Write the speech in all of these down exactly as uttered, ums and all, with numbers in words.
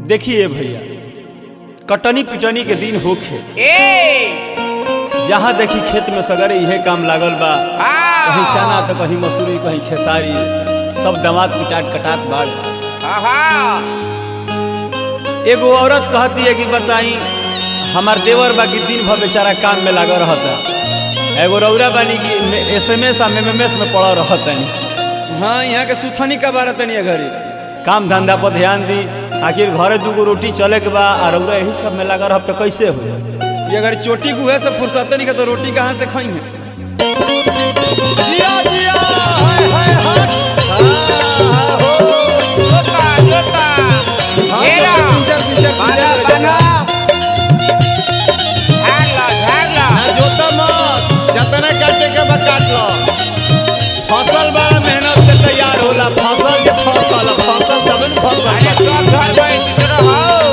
देखिए भैया, कटनी पिटनी के दिन होखे, जहाँ देखी खेत में सगरे इहे काम लागल बा। कहीं चना तो कहीं मसूरी कहीं खेसारी, सब दमाद पिटाट कटात बाड़। एगो औरत कहती है कि बताई हमार देवर बाकी दिन भर बेचारा काम में लागल रहता। एगो रौरा बानी की S M S M M S में पड़ा रहतनी। हाँ, यहाँ के सुथनी का बार तनी घरे काम धंधा पर ध्यान दी। आखिर घरे दूगो रोटी चले के बा और रौरा यही सब में लगा रह तो कैसे हो। ये अगर चोटी गुहे से फुर्सत नहीं तो रोटी कहाँ से खाई है। जिया जिया हाय हाय हाय जोता जोता हेरा पिंचर पिंचर बना बना हाला हाला ना जोता मत, जतना काटे के बा काट लो। फसल बड़ा मेहनत से तैयार होला। फसल के फसल फसल तब न फसल सब घर में इधर आओ।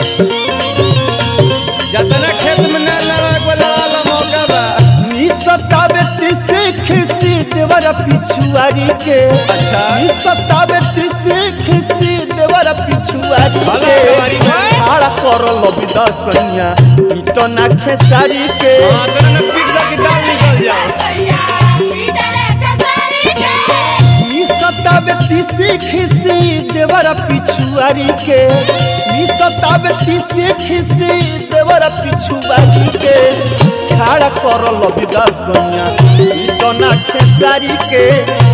जतना खेत में ना लगा को लगा मौका बा नी सतावे तिसे खिसी देवर पिछुआरी के। अच्छा नी सतावे तिसे खिसी देवर पिछुआरी के। हाड़ा करल विदसनिया पीट ना खेसारी के। हां तने न पीट दा की दाल निकल जाए। नी सतावे तिसे खिसी देवर पिछुआरी के। नी सतावे तिसे खिसी देवर पिछुआरी के। खाड़ा करल विदसनिया पीट ना खेसारी के।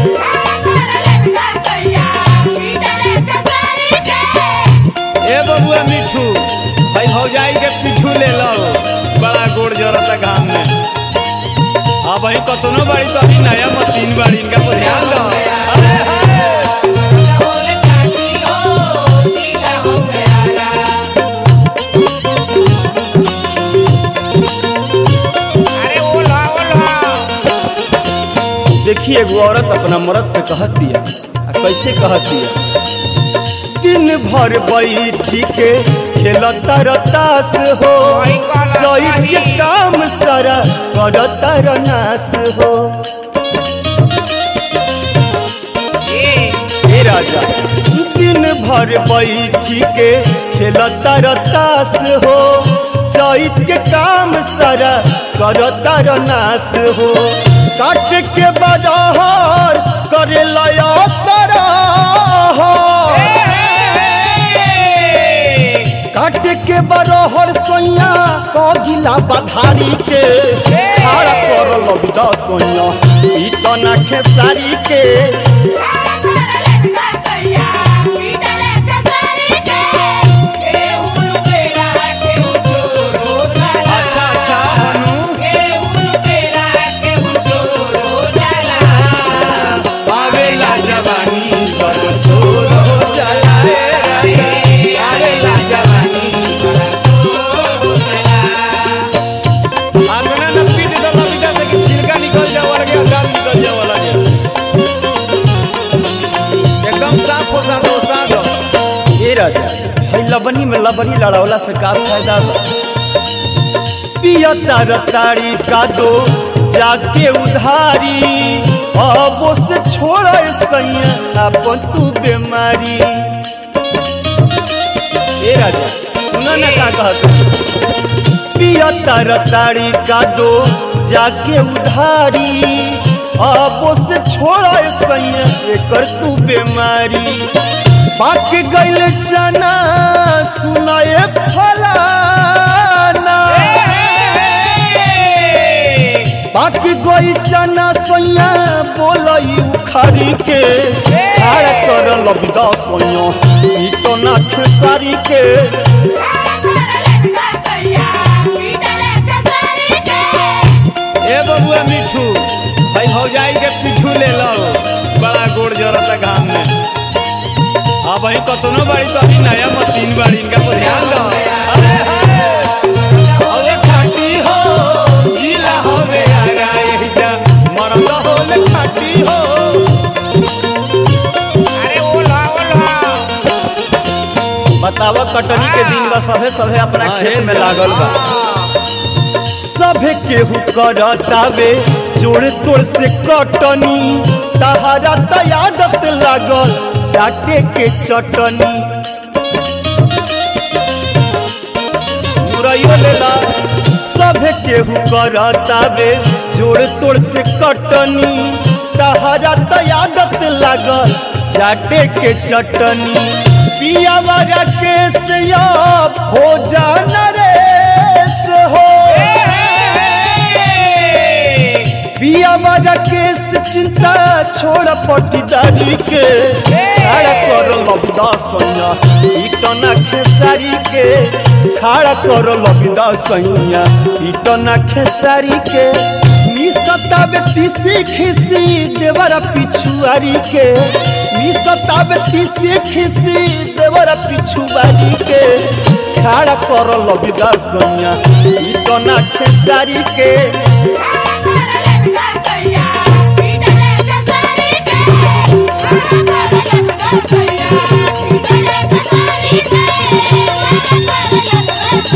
ए बबुआ मिठू भाई भौजाई के पिठू ले लो, बड़ा गोड़ जरता गांव में। हाँ भाई कतनो बाड़ी तो अभी नया मशीन बाड़ी, इनका पर ध्यान दो। अरे ओला ओला। देखिए एगो औरत अपना मर्द से कहती है, कैसे कहती है। दिन भर बैठी के खेलता रतास हो, चैत के काम सारा करता रनास हो। ए राजा दिन भर बैठी के खेलता रतास हो, चैत के काम सारा करता रनास हो। काट के बरहर करे लया करा हो, काट के बरहर सोइया कगिला बधारी के। खाड़ा करल विदसनिया पीट ना खेसारी के। अच्छा अच्छा आवेला जवानी सब सोर हो जाला। लबनी में लबनी लड़ावला से का फायदा बा। पिया तार ताड़ी का दो जाके उधारी, अब से छोड़ सैया अपन तू बीमारी। ए राजा सुना ना का कहत। पिया तार ताड़ी का दो जाके उधारी, अब से छोड़ सैया एकर तू बीमारी। पाक गइल चना सुनाए फलाना, पाक गइल चना सैया बोलई उखारी के। खाड़ा करल विदसनिया पीट ना खेसारी के। ए बबुआ मिठू भाई भौजाई के पिठू ले लो, बड़ा गोड़ जरता गांव में। हाँ भाई कतनो बाड़ी तो अभी नया मशीन बाड़ी, इनका पर ध्यान दो। अरे अरे खाटी हो जिला हो मेरा यही जा मरद हो ले खाटी हो। अरे ओला ओला। बतावा कटनी के दिन बा, सभे सभे अपना खेत में लागल बा। सभे केहू करतावे जोड़ तोड़ से कटनी, तहारा त आदत लागल चाटे के चटनी। दवाइयो लेला सभे केहू करता बे जोड़ तोड़ से कटनी तहरा तो आदत लागल चाटे के चटनी पिया वाला केस अब हो जाना रेस हो पिया वाला केस चिंता छोड़ पटीदारी के खड़ा कर लबिदा सैया इटना खेसारी के खड़ा कर लबिदा सैया इटना खेसारी के मिसतावे तीसी खिसी देवरा पिछुआरी के मिसतावे तीसी खिसी देवरा पिछुआरी के खड़ा कर लबिदा सैया इटना खेसारी के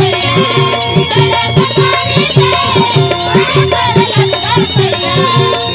Yeah.